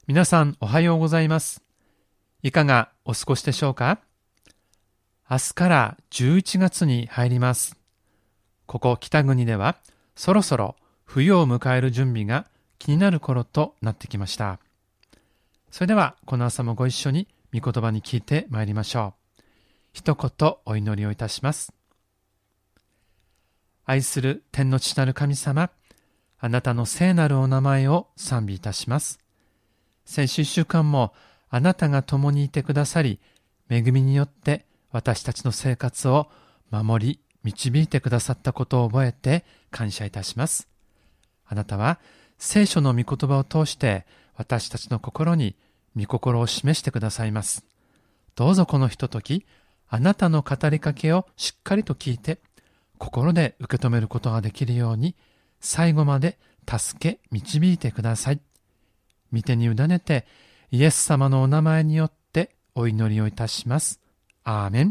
皆さんおはようございます。いかがお過ごしでしょうか？明日から11月に入ります。ここ北国ではそろそろ冬を迎える準備が気になる頃となってきました。それではこの朝もご一緒に御言葉に聞いてまいりましょう。一言お祈りをいたします。愛する天の父なる神様、あなたの聖なるお名前を賛美いたします。先週1週間もあなたが共にいてくださり、恵みによって私たちの生活を守り、導いてくださったことを覚えて感謝いたします。あなたは聖書の御言葉を通して私たちの心に御心を示してくださいます。どうぞこのひととき、あなたの語りかけをしっかりと聞いて、心で受け止めることができるように、最後まで助け導いてください。御手に委ねて、イエス様のお名前によってお祈りをいたします。アーメン。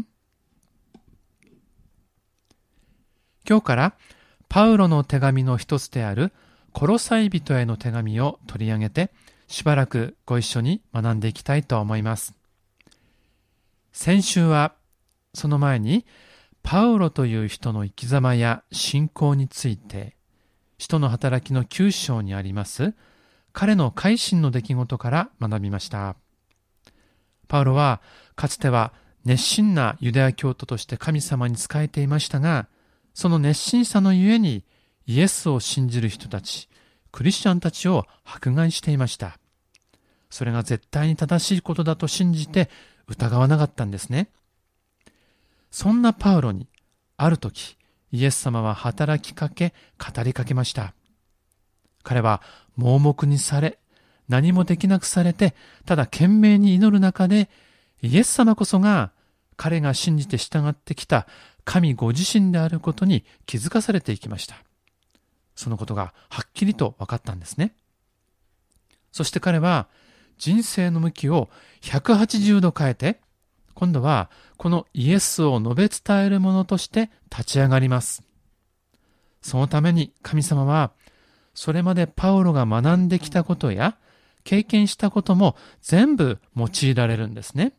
今日からパウロの手紙の一つであるコロサイ人への手紙を取り上げて、しばらくご一緒に学んでいきたいと思います。先週はその前にパウロという人の生き様や信仰について、使徒の働きの9章にあります彼の改心の出来事から学びました。パウロはかつては熱心なユダヤ教徒として神様に仕えていましたが、その熱心さのゆえにイエスを信じる人たち、クリスチャンたちを迫害していました。それが絶対に正しいことだと信じて疑わなかったんですね。そんなパウロにある時、イエス様は働きかけ、語りかけました。彼は盲目にされ、何もできなくされて、ただ懸命に祈る中で、イエス様こそが彼が信じて従ってきた神ご自身であることに気づかされていきました。そのことがはっきりと分かったんですね。そして彼は人生の向きを180度変えて、今度はこのイエスを述べ伝える者として立ち上がります。そのために神様は、それまでパウロが学んできたことや経験したことも全部用いられるんですね。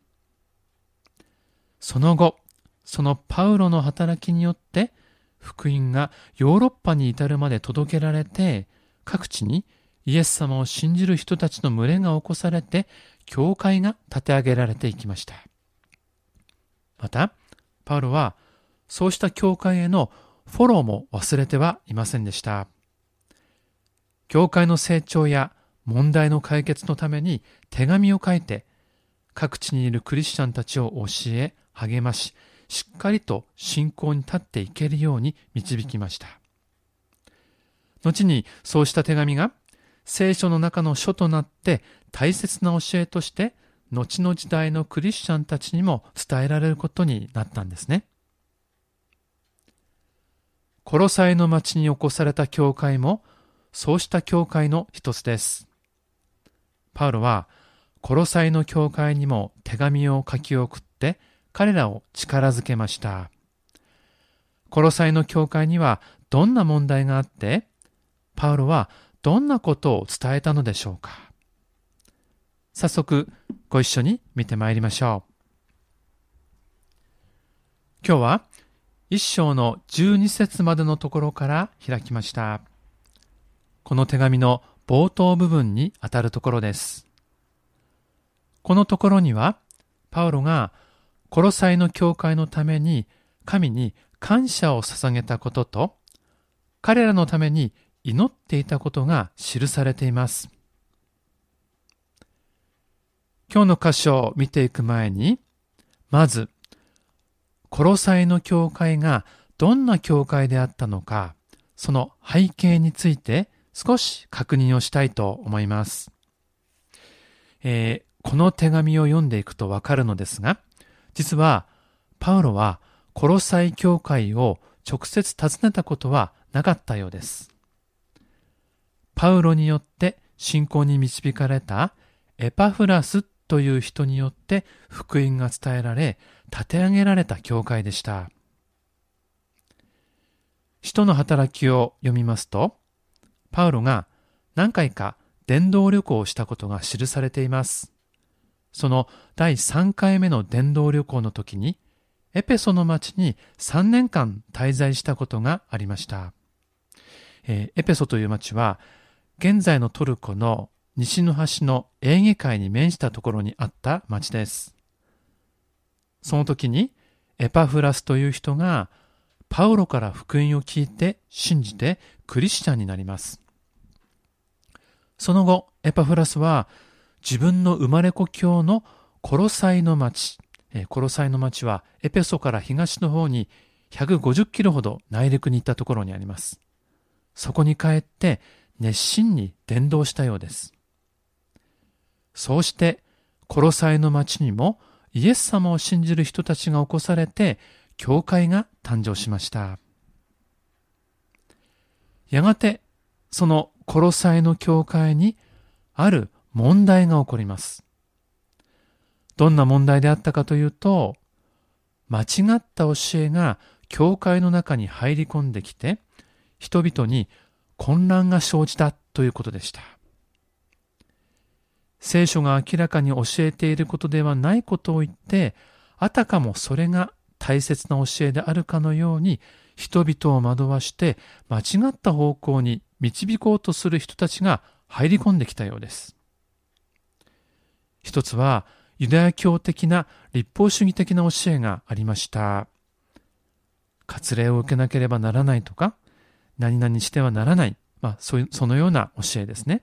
その後、そのパウロの働きによって福音がヨーロッパに至るまで届けられて、各地にイエス様を信じる人たちの群れが起こされて、教会が立て上げられていきました。また、パウロはそうした教会へのフォローも忘れてはいませんでした。教会の成長や問題の解決のために手紙を書いて、各地にいるクリスチャンたちを教え、励まし、しっかりと信仰に立っていけるように導きました。後にそうした手紙が聖書の中の書となって大切な教えとして後の時代のクリスチャンたちにも伝えられることになったんですね。コロサイの町に起こされた教会もそうした教会の一つです。パウロはコロサイの教会にも手紙を書き送って彼らを力づけました。コロサイの教会にはどんな問題があって、パウロはどんなことを伝えたのでしょうか。早速ご一緒に見てまいりましょう。今日は1章の12節までのところから開きました。この手紙の冒頭部分にあたるところです。このところにはパウロがコロサイの教会のために神に感謝を捧げたことと、彼らのために祈っていたことが記されています。今日の箇所を見ていく前に、まずコロサイの教会がどんな教会であったのか、その背景について少し確認をしたいと思います。この手紙を読んでいくとわかるのですが、実はパウロはコロサイ教会を直接訪ねたことはなかったようです。パウロによって信仰に導かれたエパフラスという人によって福音が伝えられ、立て上げられた教会でした。使徒の働きを読みますと、パウロが何回か伝道旅行をしたことが記されています。その第3回目の伝道旅行の時に、エペソの町に3年間滞在したことがありました。エペソという町は、現在のトルコの西の端のエーゲ海に面したところにあった町です。その時にエパフラスという人がパウロから福音を聞いて信じてクリスチャンになります。その後、エパフラスは自分の生まれ故郷のコロサイの町、コロサイの町はエペソから東の方に150キロほど内陸に行ったところにあります。そこに帰って熱心に伝道したようです。そうしてコロサイの町にもイエス様を信じる人たちが起こされて教会が誕生しました。やがてそのコロサイの教会にある問題が起こります。どんな問題であったかというと、間違った教えが教会の中に入り込んできて、人々に混乱が生じたということでした。聖書が明らかに教えていることではないことを言って、あたかもそれが大切な教えであるかのように、人々を惑わして間違った方向に導こうとする人たちが入り込んできたようです。一つは、ユダヤ教的な律法主義的な教えがありました。割礼を受けなければならないとか、何々してはならない、そのような教えですね。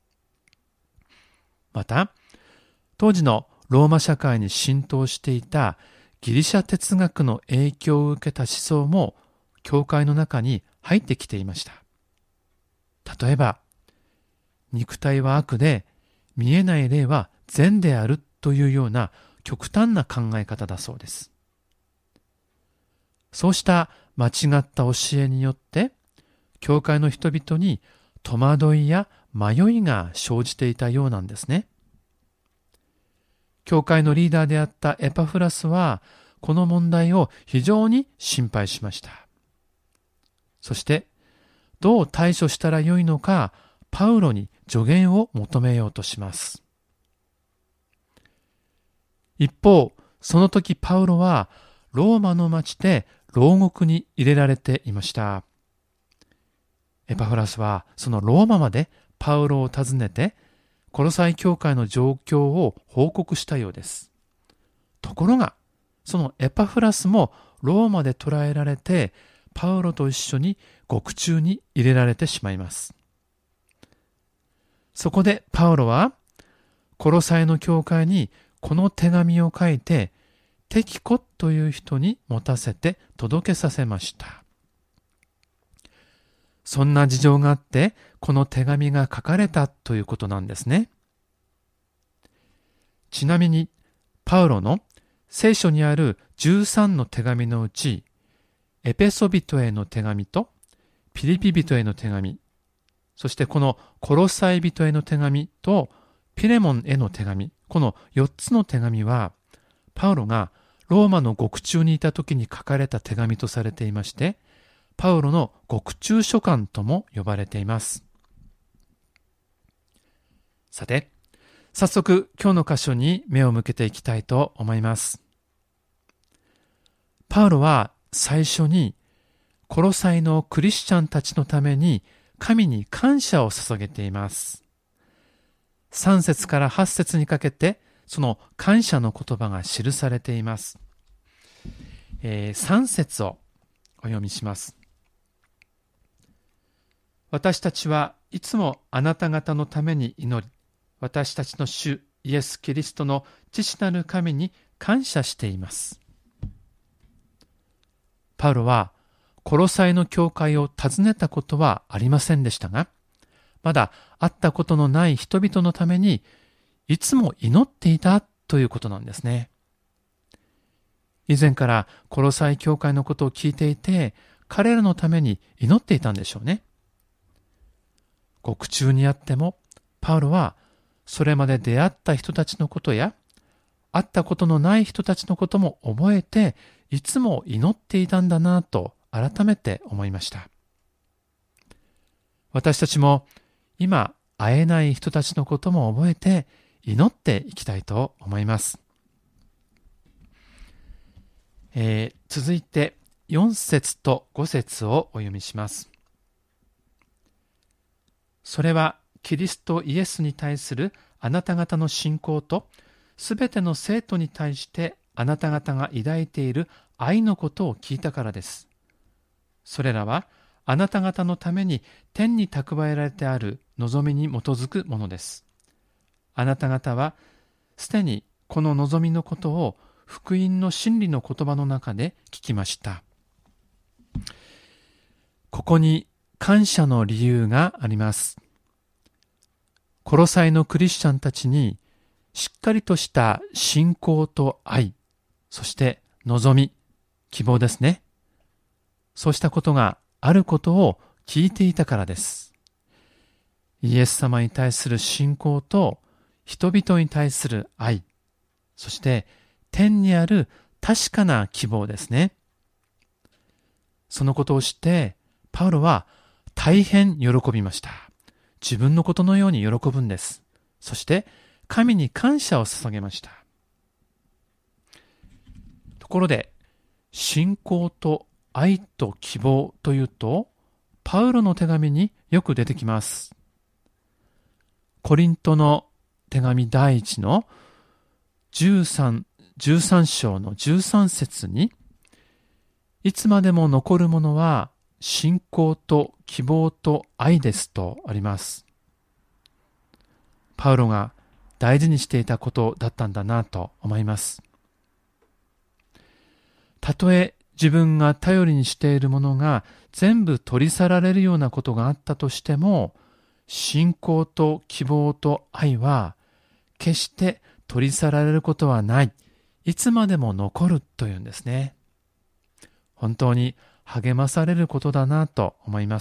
また、当時のローマ社会に浸透していたギリシャ哲学の影響を受けた思想も教会の中に入ってきていました。例えば、肉体は悪で見えない霊は善であるというような極端な考え方だそうです。そうした間違った教えによって教会の人々に戸惑いや迷いが生じていたようなんですね。教会のリーダーであったエパフラスはこの問題を非常に心配しました。そしてどう対処したらよいのかパウロに助言を求めようとします。一方、その時パウロはローマの町で牢獄に入れられていました。エパフラスはそのローマまでパウロを訪ねてコロサイ教会の状況を報告したようです。ところが、そのエパフラスもローマで捕らえられてパウロと一緒に獄中に入れられてしまいます。そこでパウロはコロサイの教会にこの手紙を書いてテキコという人に持たせて届けさせました。そんな事情があってこの手紙が書かれたということなんですね。ちなみにパウロの聖書にある13の手紙のうちエペソ人への手紙とピリピ人への手紙、そしてこのコロサイ人への手紙とピレモンへの手紙、この4つの手紙はパウロがローマの獄中にいた時に書かれた手紙とされていまして、パウロの獄中書簡とも呼ばれています。さて、早速今日の箇所に目を向けていきたいと思います。パウロは最初にコロサイのクリスチャンたちのために神に感謝を捧げています。3節から8節にかけてその感謝の言葉が記されています。3節をお読みします。私たちはいつもあなた方のために祈り、私たちの主イエス・キリストの父なる神に感謝しています。パウロはコロサイの教会を訪ねたことはありませんでしたが、まだ会ったことのない人々のためにいつも祈っていたということなんですね。以前からコロサイ教会のことを聞いていて、彼らのために祈っていたんでしょうね。獄中にあっても、パウロはそれまで出会った人たちのことや、会ったことのない人たちのことも覚えて、いつも祈っていたんだなと改めて思いました。私たちも今会えない人たちのことも覚えて祈っていきたいと思います。続いて4節と5節をお読みします。それはキリストイエスに対するあなた方の信仰と、すべての生徒に対してあなた方が抱いている愛のことを聞いたからです。それらはあなた方のために天に蓄えられてある望みに基づくものです。あなた方はすでにこの望みのことを福音の真理の言葉の中で聞きました。ここに感謝の理由があります。コロサイのクリスチャンたちにしっかりとした信仰と愛、そして望み、希望ですね。そうしたことがあることを聞いていたからです。イエス様に対する信仰と人々に対する愛、そして天にある確かな希望ですね。そのことを知ってパウロは大変喜びました。自分のことのように喜ぶんです。そして神に感謝を捧げました。ところで、信仰と愛と希望というと、パウロの手紙によく出てきます。コリントの手紙第1の13章の13節に、いつまでも残るものは信仰と希望と愛ですとあります。パウロが大事にしていたことだったんだなと思います。たとえ自分が頼りにしているものが全部取り去られるようなことがあったとしても、信仰と希望と愛は決して取り去られることはない。いつまでも残るというんですね。本当に励まされることだなと思います。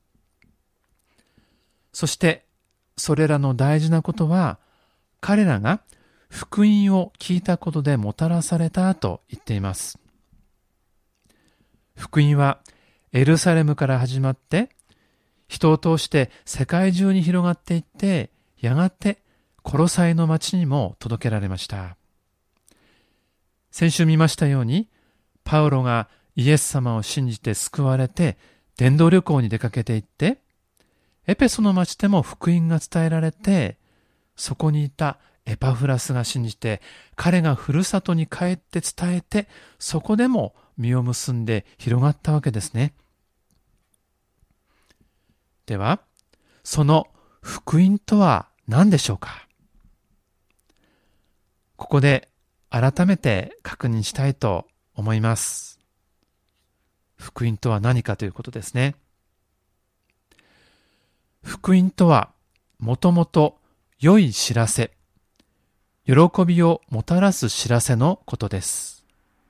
そしてそれらの大事なことは、彼らが福音を聞いたことでもたらされたと言っています。福音はエルサレムから始まって、人を通して世界中に広がっていって、やがてコロサイの町にも届けられました。先週見ましたように、パウロがイエス様を信じて救われて伝道旅行に出かけていって、エペソの町でも福音が伝えられて、そこにいたエパフラスが信じて、彼がふるさとに帰って伝えて、そこでも実を結んで広がったわけですね。では、その福音とは何でしょうか。ここで改めて確認したいと思います。福音とは何かということですね。福音とは、もともと良い知らせ、喜びをもたらす知らせのことです。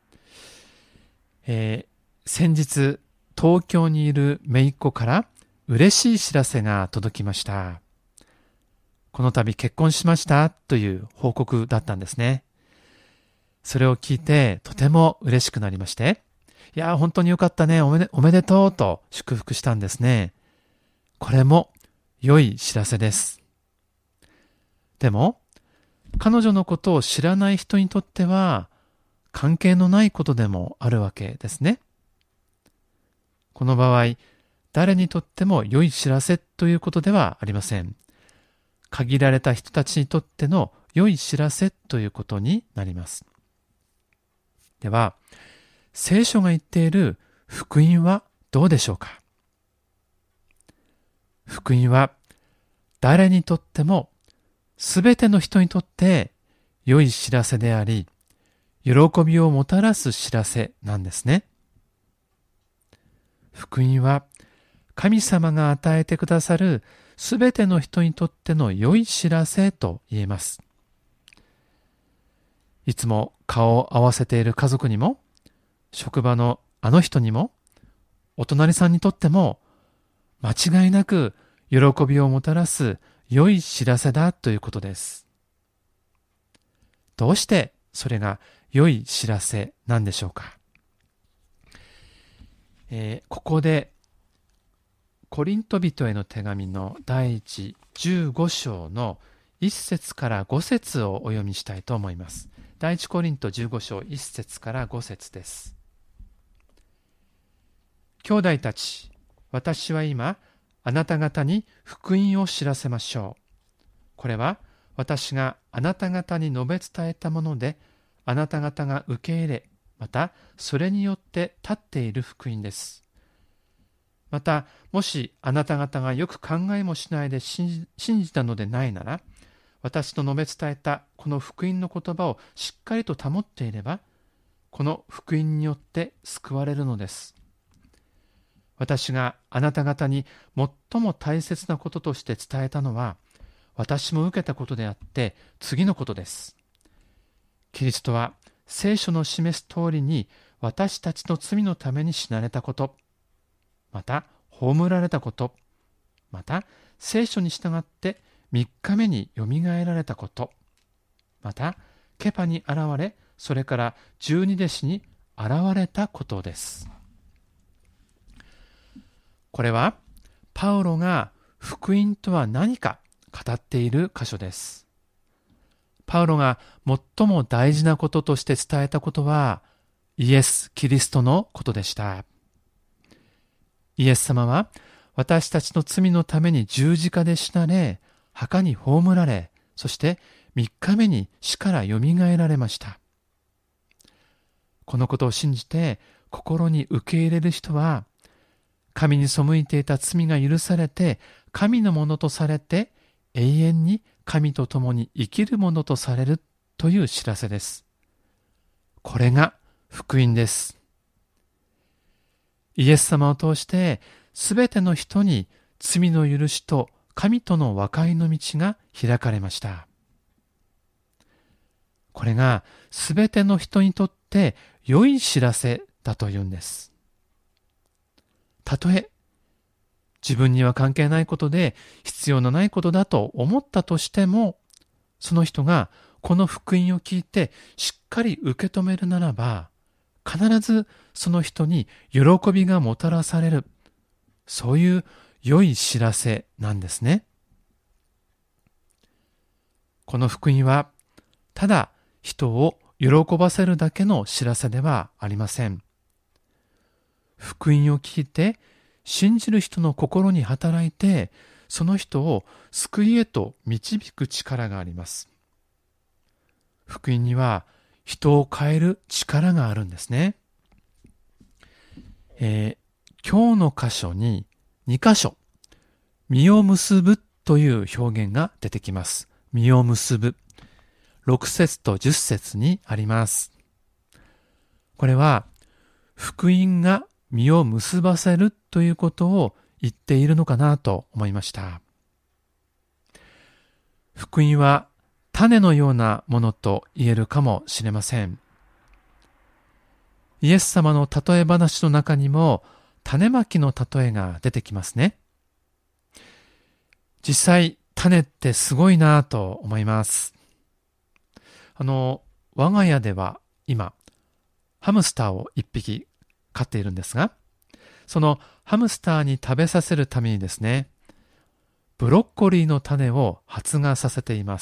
先日、東京にいる姪っ子から嬉しい知らせが届きました。この度結婚しましたという報告だったんですね。それを聞いてとても嬉しくなりまして、いや本当によかったね、おめでとうと祝福したんですね。これも良い知らせです。でも、彼女のことを知らない人にとっては関係のないことでもあるわけですね。この場合、誰にとっても良い知らせということではありません。限られた人たちにとっての良い知らせということになります。では、聖書が言っている福音はどうでしょうか。福音は誰にとっても、すべての人にとって良い知らせであり、喜びをもたらす知らせなんですね。福音は神様が与えてくださるすべての人にとっての良い知らせと言えます。いつも顔を合わせている家族にも、職場のあの人にも、お隣さんにとっても、間違いなく喜びをもたらす良い知らせだということです。どうしてそれが良い知らせなんでしょうか。ここでコリント人への手紙の第1 15章の1節から5節をお読みしたいと思います。第一コリント15章1節から5節です。兄弟たち、私は今、あなた方に福音を知らせましょう。これは私があなた方に述べ伝えたもので、あなた方が受け入れ、またそれによって立っている福音です。また、もしあなた方がよく考えもしないで信じたのでないなら、私と述べ伝えたこの福音の言葉をしっかりと保っていれば、この福音によって救われるのです。私があなた方に最も大切なこととして伝えたのは、私も受けたことであって次のことです。キリストは聖書の示す通りに私たちの罪のために死なれたこと、また葬られたこと、また聖書に従って3日目によみがえられたこと、またケパに現れ、それから12弟子に現れたことです。これはパウロが福音とは何か語っている箇所です。パウロが最も大事なこととして伝えたことはイエス・キリストのことでした。イエス様は私たちの罪のために十字架で死なれ、墓に葬られ、そして3日目に死からよみがえられました。このことを信じて心に受け入れる人は、神に背いていた罪が許されて、神のものとされて、永遠に神と共に生きるものとされるという知らせです。これが福音です。イエス様を通して、すべての人に罪の許しと神との和解の道が開かれました。これがすべての人にとって良い知らせだというんです。たとえ自分には関係ないことで必要のないことだと思ったとしても、その人がこの福音を聞いてしっかり受け止めるならば、必ずその人に喜びがもたらされる、そういう良い知らせなんですね。この福音はただ人を喜ばせるだけの知らせではありません。福音を聞いて信じる人の心に働いて、その人を救いへと導く力があります。福音には人を変える力があるんですね。今日の箇所に2箇所、実を結ぶという表現が出てきます。実を結ぶ。6節と10節にあります。これは福音が実を結ばせるということを言っているのかなと思いました。福音は種のようなものと言えるかもしれません。イエス様の例え話の中にも種まきの例えが出てきますね。実際種ってすごいなと思います。我が家では今ハムスターを1匹飼っているんですが、そのハムスターに食べさせるためにですね、ブロッコリーの種を発芽させています。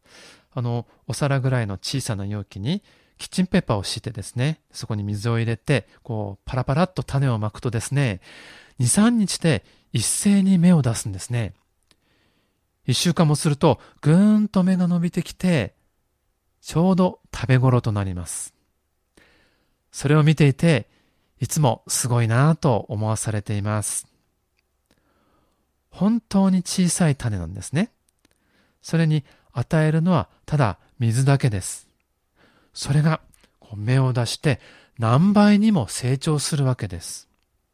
お皿ぐらいの小さな容器にキッチンペーパーを敷いてですね、そこに水を入れて、パラパラっと種をまくとですね、2、3日で一斉に芽を出すんですね。1週間もすると、ぐーんと芽が伸びてきて、ちょうど食べ頃となります。それを見ていて、いつもすごいなぁと思わされています。本当に小さい種なんですね。それに与えるのはただ水だけです。それが芽を出して何倍にも成長するわけです。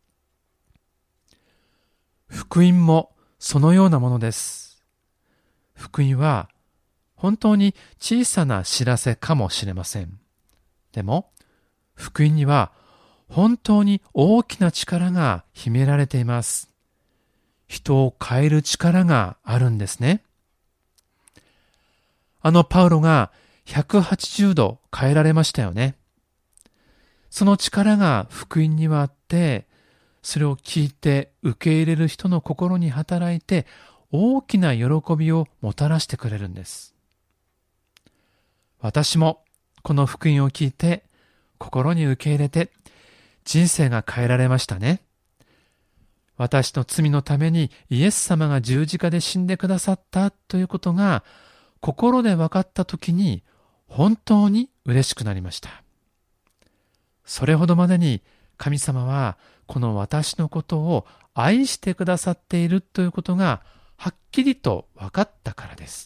福音もそのようなものです。福音は本当に小さな知らせかもしれません。でも、福音には本当に大きな力が秘められています。人を変える力があるんですね。パウロが180度変えられましたよね。その力が福音にはあって、それを聞いて受け入れる人の心に働いて、 大きな喜びをもたらしてくれるんです。私もこの福音を聞いて心に受け入れて人生が変えられましたね。私の罪のためにイエス様が十字架で死んでくださったということが心で分かったときに本当に嬉しくなりました。それほどまでに神様はこの私のことを愛してくださっているということがはっきりと分かったからです。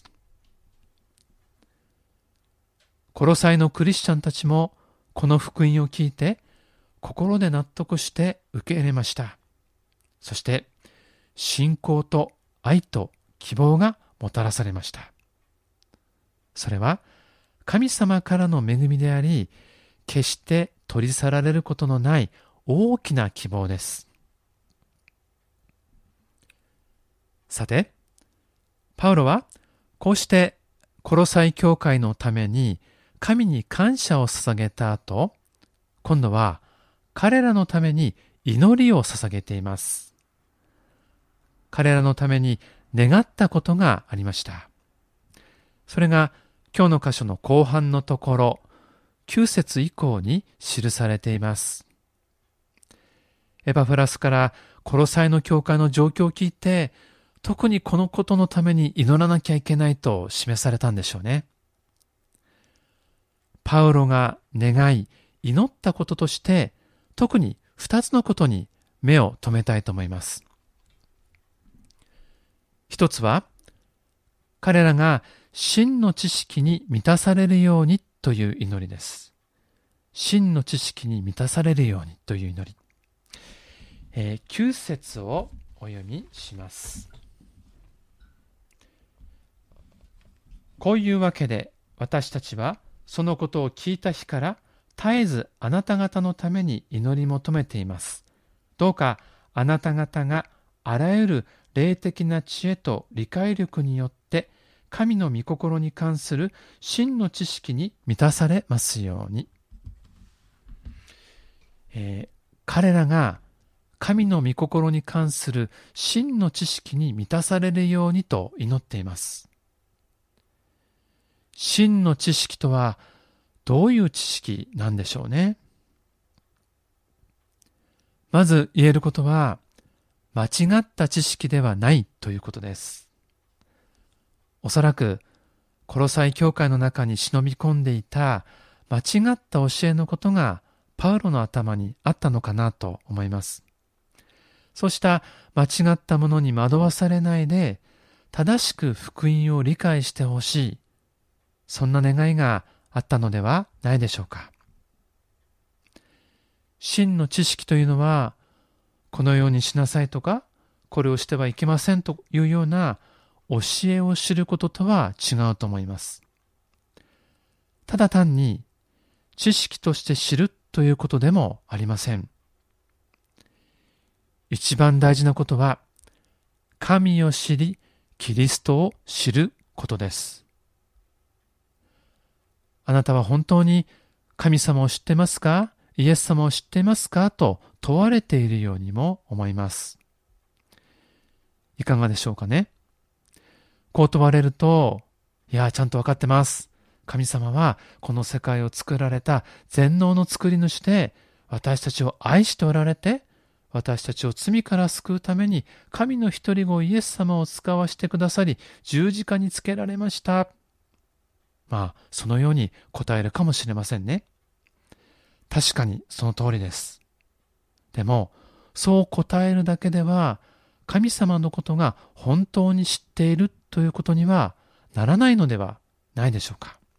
コロサイのクリスチャンたちもこの福音を聞いて心で納得して受け入れました。そして信仰と愛と希望がもたらされました。それは神様からの恵みであり、決して取り去られることのない大きな希望です。さて、パウロはこうしてコロサイ教会のために神に感謝を捧げた後、今度は彼らのために祈りを捧げています。彼らのために願ったことがありました。それが今日の箇所の後半のところ、9節以降に記されています。エパフラスからコロサイの教会の状況を聞いて、特にこのことのために祈らなきゃいけないと示されたんでしょうね。パウロが願い、祈ったこととして、特に2つのことに目を留めたいと思います。一つは、彼らが真の知識に満たされるようにという祈りです。真の知識に満たされるようにという祈り。9節をお読みします。こういうわけで私たちはそのことを聞いた日から絶えずあなた方のために祈り求めています。どうかあなた方があらゆる霊的な知恵と理解力によって神の御心に関する真の知識に満たされますように。彼らが神の御心に関する真の知識に満たされるようにと祈っています。真の知識とはどういう知識なんでしょうね。まず言えることは、間違った知識ではないということです。おそらく、コロサイ教会の中に忍び込んでいた間違った教えのことがパウロの頭にあったのかなと思います。そうした間違ったものに惑わされないで、正しく福音を理解してほしい。そんな願いがあったのではないでしょうか。真の知識というのは、このようにしなさいとか、これをしてはいけませんというような教えを知ることとは違うと思います。ただ単に知識として知るということでもありません。一番大事なことは、神を知り、キリストを知ることです。あなたは本当に神様を知ってますか？イエス様を知っていますか？と問われているようにも思います。いかがでしょうかね。こう問われると、ちゃんとわかってます。神様はこの世界を作られた全能の作り主で、私たちを愛しておられて、私たちを罪から救うために神の一人子イエス様を使わしてくださり、十字架につけられました。そのように答えるかもしれませんね。確かにその通りです。でも、そう答えるだけでは、神様のことが本当に知っているということにはならないのではないでしょうか。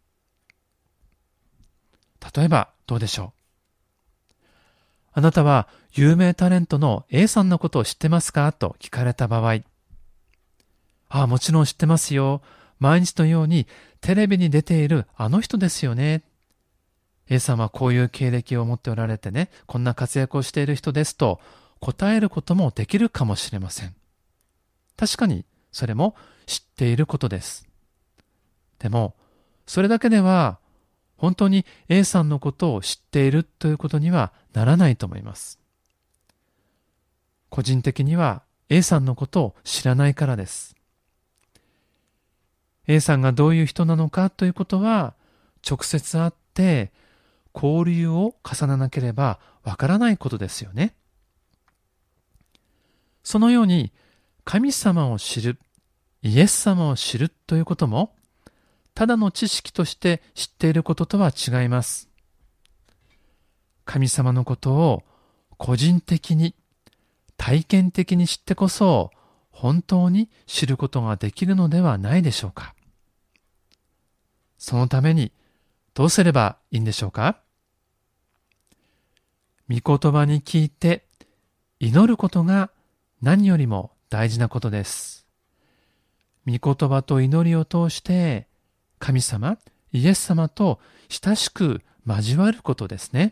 例えばどうでしょう。あなたは有名タレントの A さんのことを知ってますかと聞かれた場合、もちろん知ってますよ。毎日のようにテレビに出ているあの人ですよね。A さんはこういう経歴を持っておられてね、こんな活躍をしている人ですと答えることもできるかもしれません。確かにそれも知っていることです。でも、それだけでは本当に A さんのことを知っているということにはならないと思います。個人的には A さんのことを知らないからです。 A さんがどういう人なのかということは、直接会って交流を重ねなければわからないことですよね。そのように神様を知る、イエス様を知るということも、ただの知識として知っていることとは違います。神様のことを個人的に、体験的に知ってこそ、本当に知ることができるのではないでしょうか。そのためにどうすればいいんでしょうか。御言葉に聞いて祈ることが何よりも大事なことです。御言葉と祈りを通して神様、イエス様と親しく交わることですね。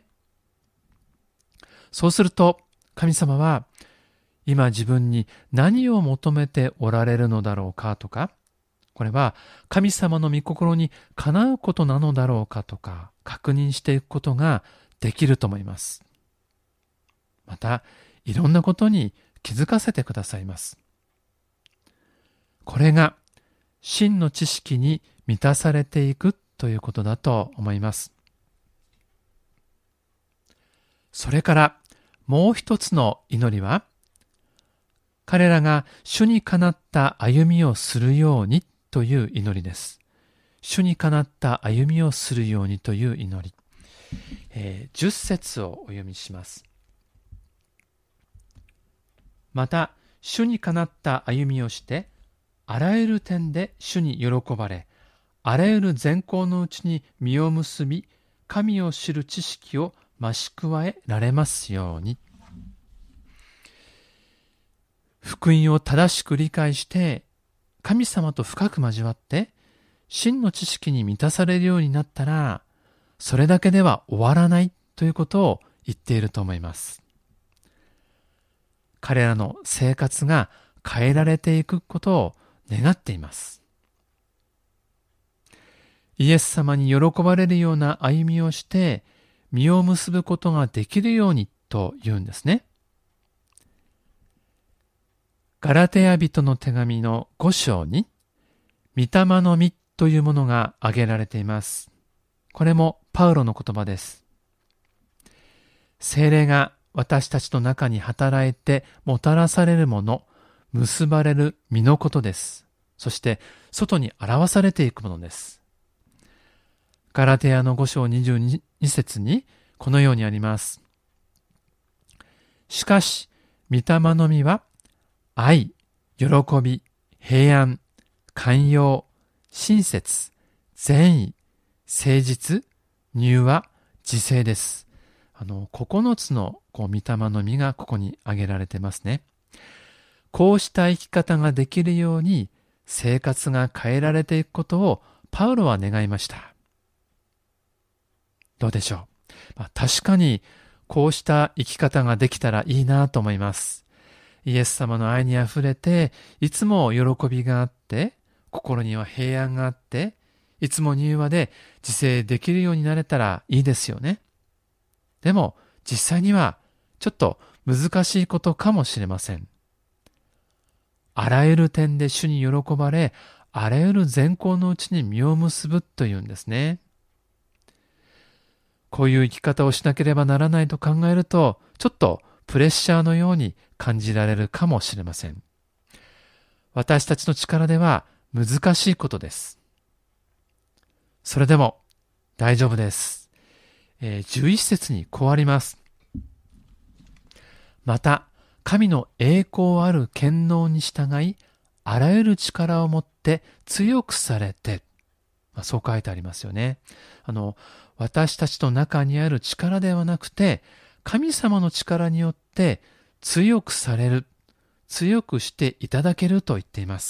そうすると神様は今自分に何を求めておられるのだろうかとか、これは神様の御心にかなうことなのだろうかとか確認していくことができると思います。またいろんなことに気づかせてくださいます。これが真の知識に満たされていくということだと思います。それからもう一つの祈りは、彼らが主にかなった歩みをするようにという祈りです。主にかなった歩みをするようにという祈り。10節をお読みします。また、主にかなった歩みをして、あらゆる点で主に喜ばれ、あらゆる善行のうちに実を結び、神を知る知識を増し加えられますように。福音を正しく理解して、神様と深く交わって、真の知識に満たされるようになったら、それだけでは終わらないということを言っていると思います。彼らの生活が変えられていくことを願っています。イエス様に喜ばれるような歩みをして、実を結ぶことができるようにと言うんですね。ガラテヤ人の手紙の5章に、御霊の実というものが挙げられています。これもパウロの言葉です。聖霊が私たちの中に働いてもたらされるもの、結ばれる実のことです。そして外に表されていくものです。ガラテヤの5章22節にこのようにあります。しかし、御霊の実は愛、喜び、平安、寛容、親切、善意、誠実、柔和、自制です。9つの御霊の実がここに挙げられてますね。こうした生き方ができるように生活が変えられていくことをパウロは願いました。どうでしょう。確かにこうした生き方ができたらいいなと思います。イエス様の愛にあふれて、いつも喜びがあって、心には平安があって、いつも柔和で自制できるようになれたらいいですよね。でも実際にはちょっと難しいことかもしれません。あらゆる点で主に喜ばれ、あらゆる善行のうちに実を結ぶというんですね。こういう生き方をしなければならないと考えると、ちょっとプレッシャーのように感じられるかもしれません。私たちの力では難しいことです。それでも大丈夫です。11節にこうあります。また、神の栄光ある権能に従い、あらゆる力を持って強くされて、そう書いてありますよね。私たちの中にある力ではなくて、神様の力によって強くされる、強くしていただけると言っています。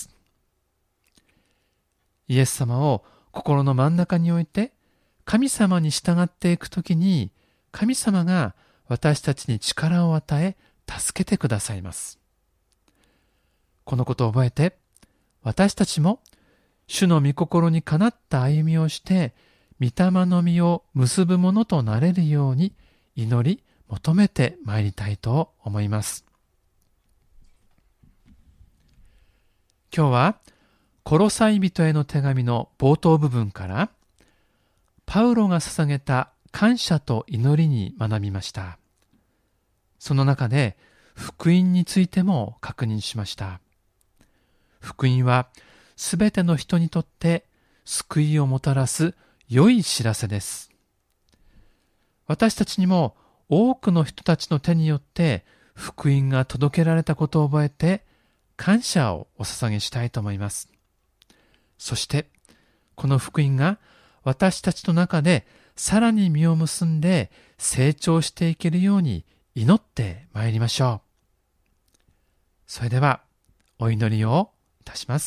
イエス様を心の真ん中に置いて、神様に従っていくときに、神様が私たちに力を与え、助けてくださいます。このことを覚えて、私たちも主の御心にかなった歩みをして、御霊の実を結ぶものとなれるように祈り求めてまいりたいと思います。今日はコロサイ人への手紙の冒頭部分から、パウロが捧げた感謝と祈りに学びました。その中で福音についても確認しました。福音はすべての人にとって救いをもたらす良い知らせです。私たちにも多くの人たちの手によって福音が届けられたことを覚えて感謝をお捧げしたいと思います。そしてこの福音が私たちの中でさらに実を結んで成長していけるように祈ってまいりましょう。それではお祈りをいたします。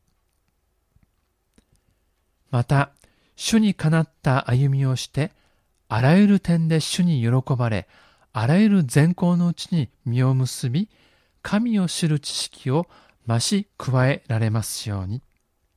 また、主にかなった歩みをして、あらゆる点で主に喜ばれ、あらゆる善行のうちに実を結び、神を知る知識を増し加えられますように。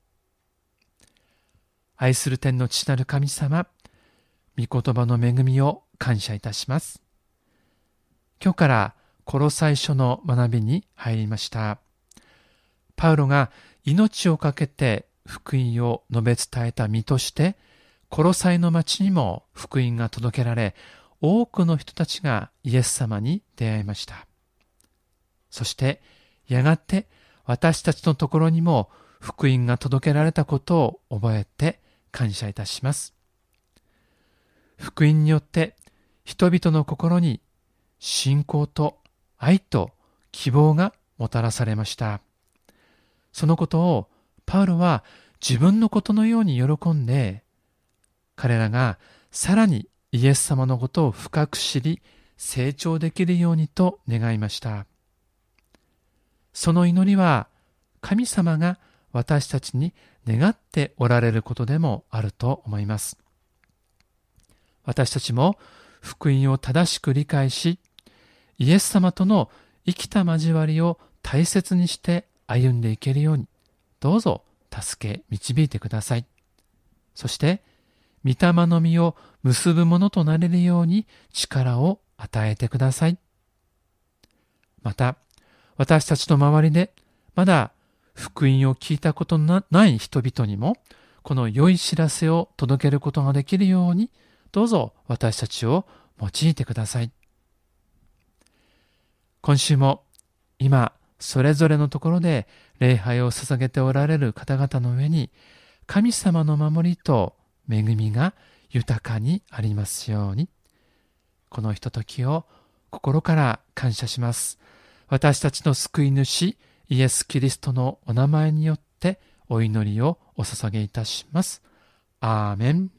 愛する天の父なる神様、御言葉の恵みを感謝いたします。今日からコロサイ書の学びに入りました。パウロが命を懸けて福音を述べ伝えた身として、コロサイの町にも福音が届けられ、多くの人たちがイエス様に出会いました。そしてやがて私たちのところにも福音が届けられたことを覚えて感謝いたします。福音によって人々の心に信仰と愛と希望がもたらされました。そのことをパウロは自分のことのように喜んで、彼らがさらにイエス様のことを深く知り、成長できるようにと願いました。その祈りは神様が私たちに願っておられることでもあると思います。私たちも福音を正しく理解し、イエス様との生きた交わりを大切にして歩んでいけるように、どうぞ助け導いてください。そして、御霊の実を結ぶものとなれるように力を与えてください。また、私たちの周りでまだ福音を聞いたことのない人々にも、この良い知らせを届けることができるように、どうぞ私たちを用いてください。今週も今それぞれのところで礼拝を捧げておられる方々の上に神様の守りと恵みが豊かにありますように。このひとときを心から感謝します。私たちの救い主イエス・キリストのお名前によってお祈りをお捧げいたします。アーメン。